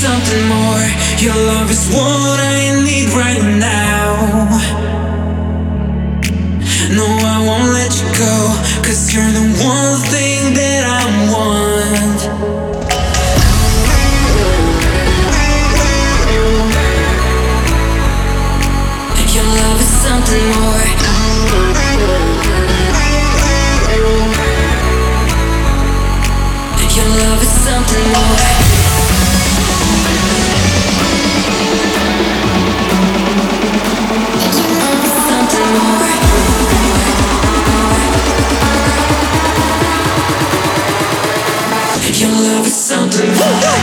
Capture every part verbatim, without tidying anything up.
something more. Your love is what I need right now. No, I won't let you go, 'cause you're the one thing that I want. Your love is something more. Your love is something more. Something more. Your love is something more.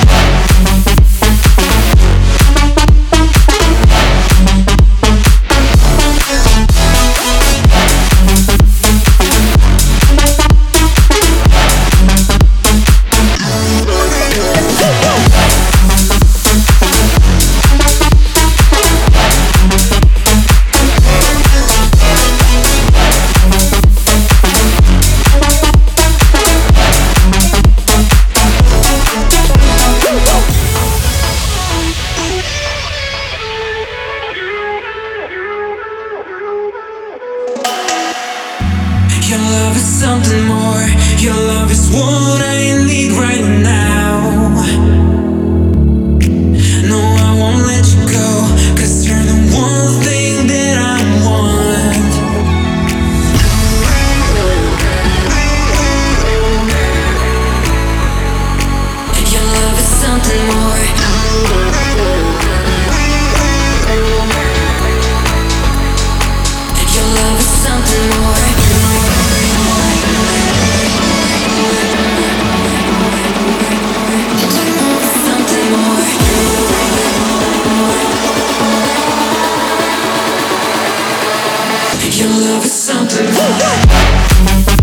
Your love is something more. Your love is what I need right now. No, I won't let you go, 'cause you're the one thing that I want. Your love is something more. Your love is something more. Your love is something more.